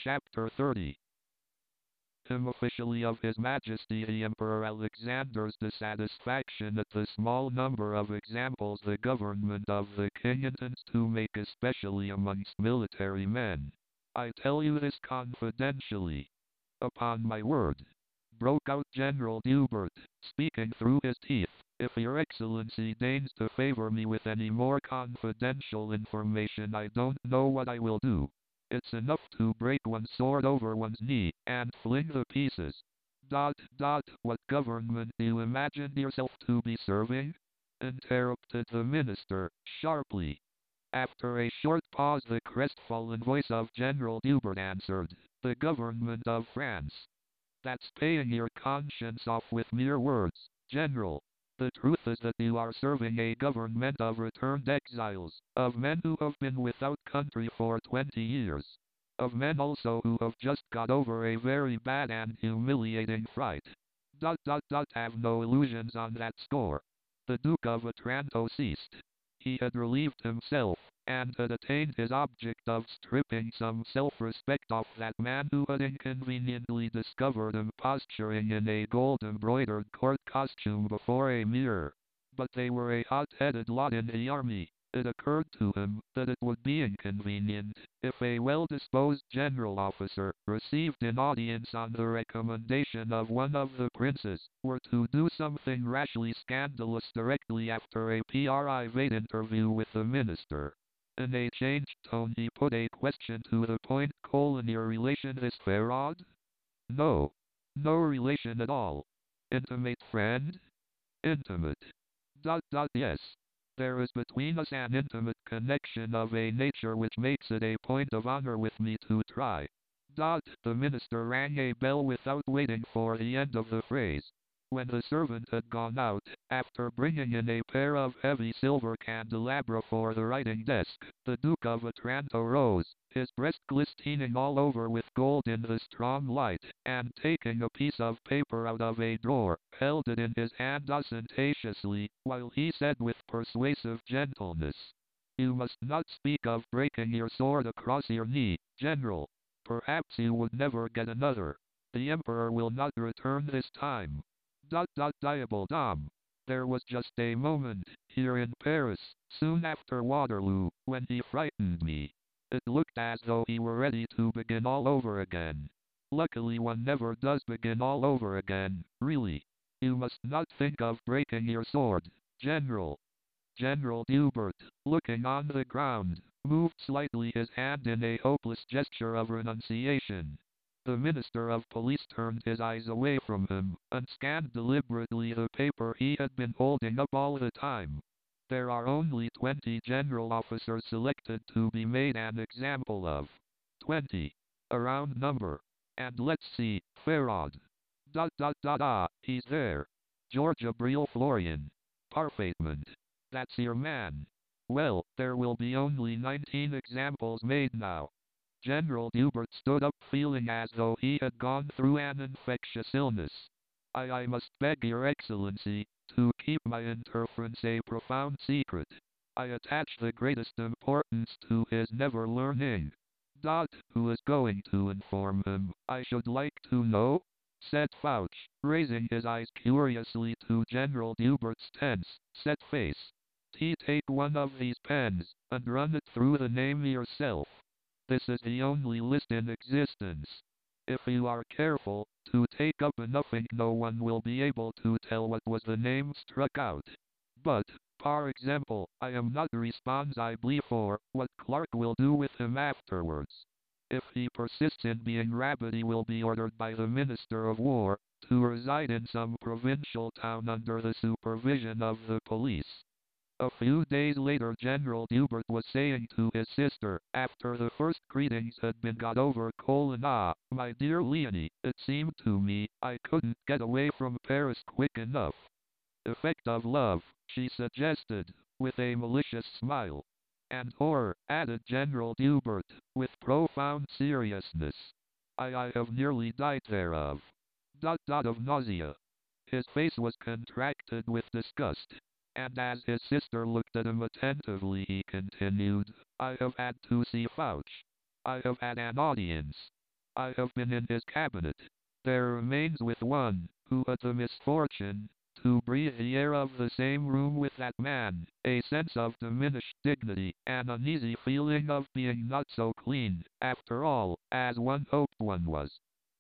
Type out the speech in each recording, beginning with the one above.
Chapter 30. Him officially of His Majesty the Emperor Alexander's dissatisfaction at the small number of examples the government of the king intends to make, especially amongst military men. I tell you this confidentially. Upon my word, broke out General Dubert, speaking through his teeth, if your excellency deigns to favor me with any more confidential information, I don't know what I will do. It's enough to break one's sword over one's knee, and fling the pieces. What government do you imagine yourself to be serving? Interrupted the minister, sharply. After a short pause the crestfallen voice of General Dubert answered, the government of France. That's paying your conscience off with mere words, General. The truth is that you are serving a government of returned exiles, of men who have been without country for 20 years. Of men also who have just got over a very bad and humiliating fright. Have no illusions on that score. The Duke of Otranto ceased. He had relieved himself, and had attained his object of stripping some self-respect off that man who had inconveniently discovered him posturing in a gold-embroidered court costume before a mirror. But they were a hot-headed lot in the army. It occurred to him that it would be inconvenient if a well-disposed general officer, received in audience on the recommendation of one of the princes, were to do something rashly scandalous directly after a private interview with the minister. In a changed tone he put a question to the point: your relation is Ferrod? No. No relation at all. Intimate friend? Intimate. Yes. There is between us an intimate connection of a nature which makes it a point of honor with me to try. The minister rang a bell without waiting for the end of the phrase. When the servant had gone out, after bringing in a pair of heavy silver candelabra for the writing desk, the Duke of Otranto rose, his breast glistening all over with gold in the strong light, and taking a piece of paper out of a drawer, held it in his hand ostentatiously, while he said with persuasive gentleness, "You must not speak of breaking your sword across your knee, General. Perhaps you would never get another. The Emperor will not return this time." Diable dame. There was just a moment, here in Paris, soon after Waterloo, when he frightened me. It looked as though he were ready to begin all over again. Luckily one never does begin all over again, really. You must not think of breaking your sword, General. General Dubert, looking on the ground, moved slightly his hand in a hopeless gesture of renunciation. The Minister of Police turned his eyes away from him, and scanned deliberately the paper he had been holding up all the time. There are only 20 general officers selected to be made an example of. 20. A round number. And let's see, Ferrod. He's there. George Abril Florian. Parfaitement. That's your man. Well, there will be only 19 examples made now. General Dubert stood up feeling as though he had gone through an infectious illness. I must beg your excellency to keep my interference a profound secret. I attach the greatest importance to his never learning. Who is going to inform him, I should like to know? Said Fouch, raising his eyes curiously to General Dubert's tense, set face. Take one of these pens, and run it through the name yourself. This is the only list in existence. If you are careful to take up enough ink, no one will be able to tell what was the name struck out. But, par example, I am not responsible for what Clark will do with him afterwards. If he persists in being rabid, he will be ordered by the Minister of War to reside in some provincial town under the supervision of the police. A few days later General Dubert was saying to his sister, after the first greetings had been got over, my dear Leonie, it seemed to me I couldn't get away from Paris quick enough. Effect of love, she suggested, with a malicious smile. And horror, added General Dubert, with profound seriousness. I have nearly died thereof. Of nausea. His face was contracted with disgust. And as his sister looked at him attentively, he continued, I have had to see Fouch. I have had an audience. I have been in his cabinet. There remains with one, who had the misfortune to breathe the air of the same room with that man, a sense of diminished dignity, an uneasy feeling of being not so clean, after all, as one hoped one was.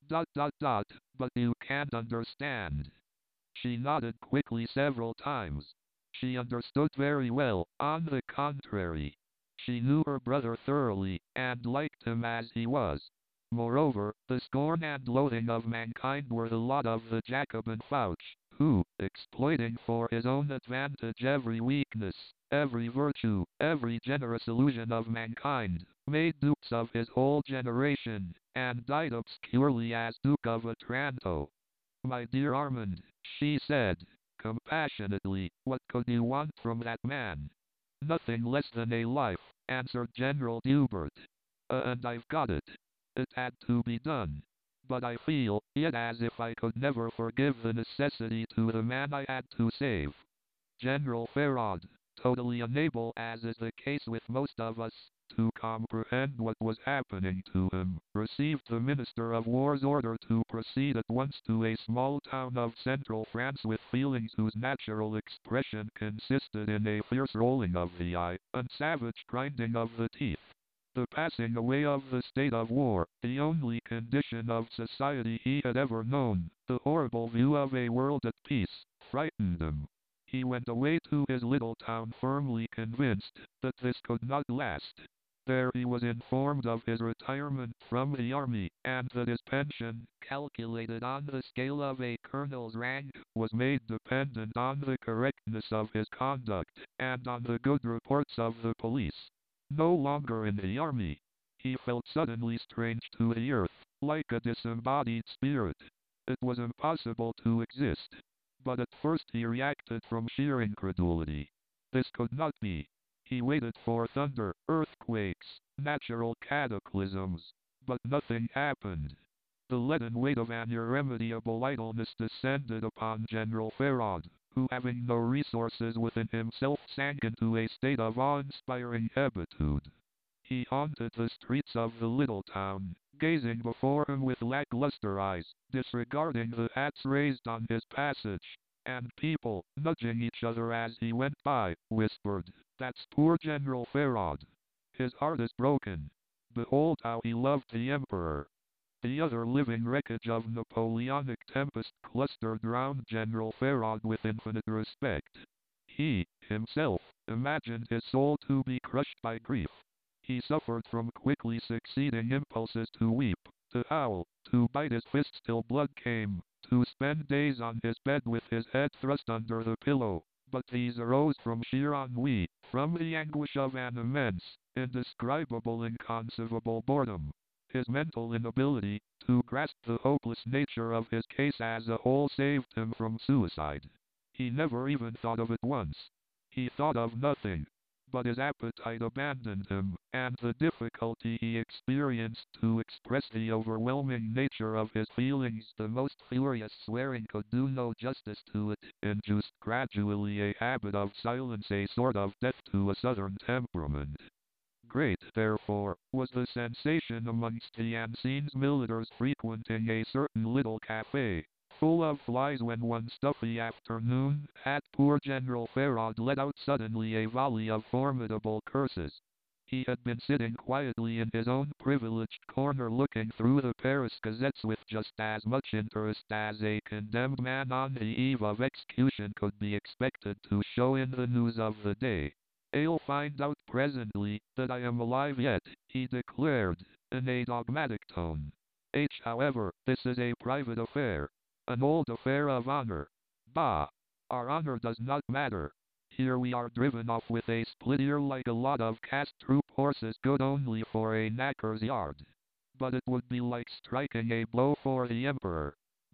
But you can't understand. She nodded quickly several times. She understood very well, on the contrary. She knew her brother thoroughly, and liked him as he was. Moreover, the scorn and loathing of mankind were the lot of the Jacobin Fouch, who, exploiting for his own advantage every weakness, every virtue, every generous illusion of mankind, made dupes of his whole generation, and died obscurely as Duke of Otranto. My dear Armand, she said, compassionately, what could you want from that man? Nothing less than a life, answered General Dubert. And I've got it. It had to be done. But I feel, yet as if I could never forgive the necessity to the man I had to save. General Farrod, totally unable, as is the case with most of us, to comprehend what was happening to him, received the Minister of War's order to proceed at once to a small town of central France with feelings whose natural expression consisted in a fierce rolling of the eye, and savage grinding of the teeth. The passing away of the state of war, the only condition of society he had ever known, the horrible view of a world at peace, frightened him. He went away to his little town firmly convinced that this could not last. There he was informed of his retirement from the army, and that his pension, calculated on the scale of a colonel's rank, was made dependent on the correctness of his conduct, and on the good reports of the police. No longer in the army. He felt suddenly strange to the earth, like a disembodied spirit. It was impossible to exist. But at first he reacted from sheer incredulity. This could not be. He waited for thunder, earthquakes, natural cataclysms. But nothing happened. The leaden weight of an irremediable idleness descended upon General Farrod, who, having no resources within himself, sank into a state of awe-inspiring hebetude. He haunted the streets of the little town, gazing before him with lackluster eyes, disregarding the hats raised on his passage, and people, nudging each other as he went by, whispered, "That's poor General Farrod. His heart is broken. Behold how he loved the Emperor." The other living wreckage of Napoleonic tempest clustered round General Farrod with infinite respect. He, himself, imagined his soul to be crushed by grief. He suffered from quickly succeeding impulses to weep, to howl, to bite his fists till blood came, to spend days on his bed with his head thrust under the pillow. But these arose from sheer ennui, from the anguish of an immense, indescribable, inconceivable boredom. His mental inability to grasp the hopeless nature of his case as a whole saved him from suicide. He never even thought of it once. He thought of nothing. But his appetite abandoned him, and the difficulty he experienced to express the overwhelming nature of his feelings, the most furious swearing could do no justice to it, induced gradually a habit of silence, a sort of death to a southern temperament. Great, therefore, was the sensation amongst the anciens militaires frequenting a certain little café, full of flies, when one stuffy afternoon, had poor General Farrod let out suddenly a volley of formidable curses. He had been sitting quietly in his own privileged corner looking through the Paris gazettes with just as much interest as a condemned man on the eve of execution could be expected to show in the news of the day. "I'll find out presently that I am alive yet," he declared, in a dogmatic tone. However, this is a private affair. An old affair of honor. Bah! Our honor does not matter. Here we are driven off with a split ear like a lot of cast troop horses good only for a knacker's yard. But it would be like striking a blow for the Emperor.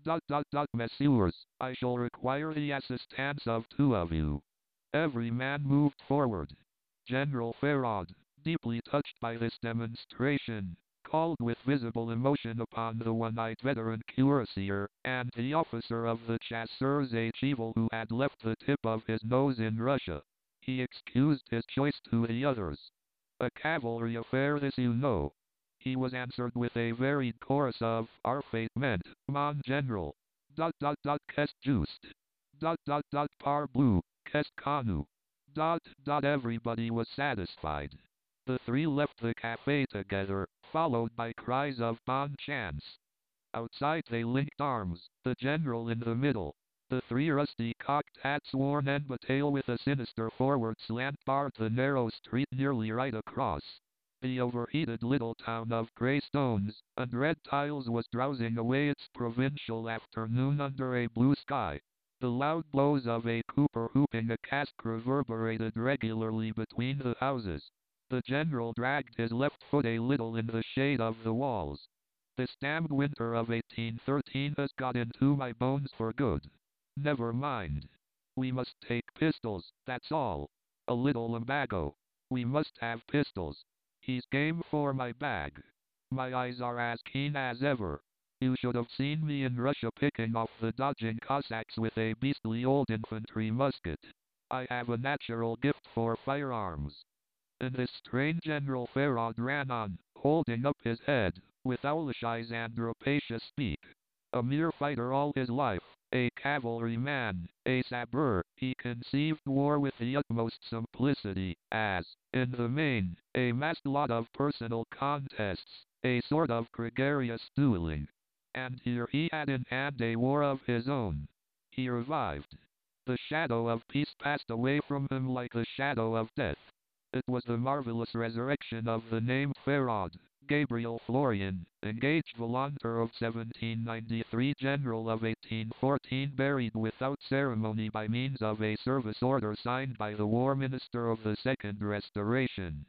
Messieurs, I shall require the assistance of two of you. Every man moved forward. General Farrod, deeply touched by this demonstration, called with visible emotion upon the one-eyed veteran cuirassier, and the officer of the chasseurs Cheval who had left the tip of his nose in Russia. He excused his choice to the others. "A cavalry affair this, you know." He was answered with a varied chorus of our fate meant, mon general. Qu'est juste. Parbleu, qu'est connu. Everybody was satisfied. The three left the cafe together, followed by cries of bon chance. Outside they linked arms, the general in the middle. The three rusty-cocked hats worn end a tail with a sinister forward slant barred the narrow street nearly right across. The overheated little town of grey stones and red tiles was drowsing away its provincial afternoon under a blue sky. The loud blows of a cooper hooping a cask reverberated regularly between the houses. The general dragged his left foot a little in the shade of the walls. This damned winter of 1813 has got into my bones for good. Never mind. We must take pistols, that's all. A little lumbago. We must have pistols. He's game for my bag. My eyes are as keen as ever. You should have seen me in Russia picking off the dodging Cossacks with a beastly old infantry musket. I have a natural gift for firearms. And this strange General Farrod ran on, holding up his head, with owlish eyes and rapacious beak. A mere fighter all his life, a cavalryman, a sabre, he conceived war with the utmost simplicity, as, in the main, a massed lot of personal contests, a sort of gregarious dueling. And here he had in hand a war of his own. He revived. The shadow of peace passed away from him like the shadow of death. It was the marvelous resurrection of the named Farrod, Gabriel Florian, engaged volunteer of 1793, general of 1814, buried without ceremony by means of a service order signed by the War Minister of the Second Restoration.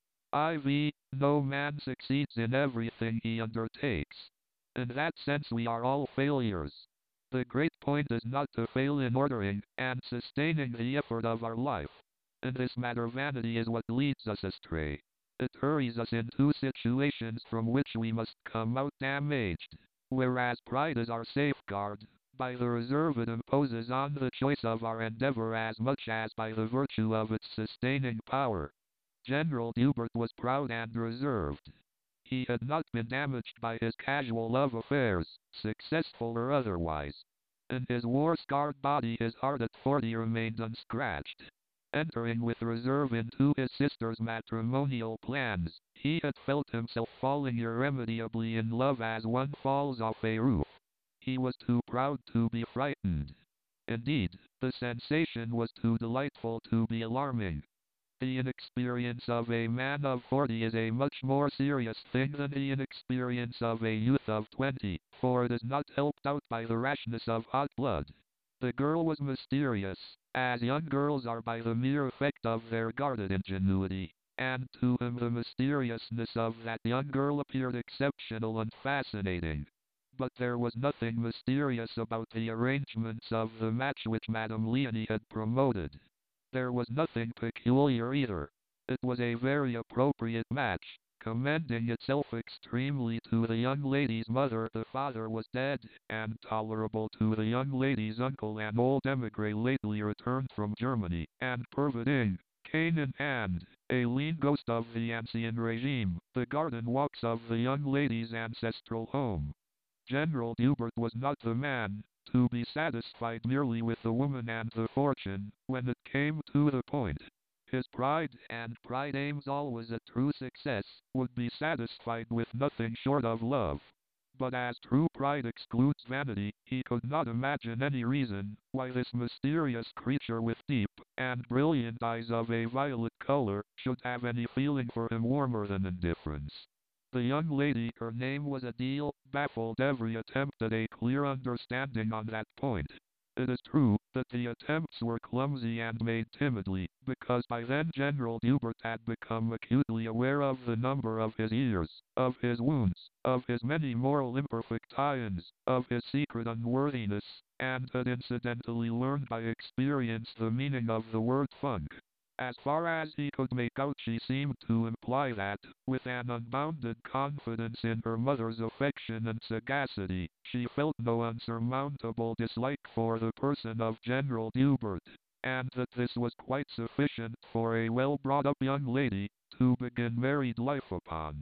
IV, no man succeeds in everything he undertakes. In that sense we are all failures. The great point is not to fail in ordering and sustaining the effort of our life. In this matter vanity is what leads us astray. It hurries us into situations from which we must come out damaged, whereas pride is our safeguard, by the reserve it imposes on the choice of our endeavor as much as by the virtue of its sustaining power. General Dubert was proud and reserved. He had not been damaged by his casual love affairs, successful or otherwise. In his war-scarred body his heart at 40 remained unscratched. Entering with reserve into his sister's matrimonial plans, he had felt himself falling irremediably in love as one falls off a roof. He was too proud to be frightened. Indeed, the sensation was too delightful to be alarming. The inexperience of a man of 40 is a much more serious thing than the inexperience of a youth of 20, for it is not helped out by the rashness of hot blood. The girl was mysterious, as young girls are by the mere effect of their guarded ingenuity, and to him the mysteriousness of that young girl appeared exceptional and fascinating. But there was nothing mysterious about the arrangements of the match which Madame Leonie had promoted. There was nothing peculiar either. It was a very appropriate match, commending itself extremely to the young lady's mother. The father was dead, and tolerable to the young lady's uncle, an old emigre lately returned from Germany, and perverting, cane in hand, a lean ghost of the ancien regime, the garden walks of the young lady's ancestral home. General Dubert was not the man to be satisfied merely with the woman and the fortune, when it came to the point. His pride, and pride aims always at true success, would be satisfied with nothing short of love. But as true pride excludes vanity, he could not imagine any reason why this mysterious creature with deep and brilliant eyes of a violet color should have any feeling for him warmer than indifference. The young lady, her name was Adele, baffled every attempt at a clear understanding on that point. It is true that the attempts were clumsy and made timidly, because by then General Dubert had become acutely aware of the number of his years, of his wounds, of his many moral imperfections, of his secret unworthiness, and had incidentally learned by experience the meaning of the word funk. As far as he could make out, she seemed to imply that, with an unbounded confidence in her mother's affection and sagacity, she felt no unsurmountable dislike for the person of General Dubert, and that this was quite sufficient for a well-brought-up young lady to begin married life upon.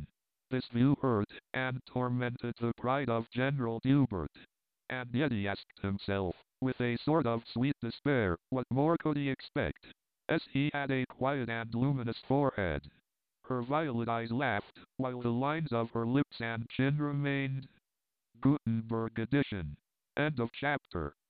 This view hurt and tormented the pride of General Dubert. And yet he asked himself, with a sort of sweet despair, what more could he expect? As he had a quiet and luminous forehead. Her violet eyes laughed, while the lines of her lips and chin remained. Gutenberg edition. End of chapter.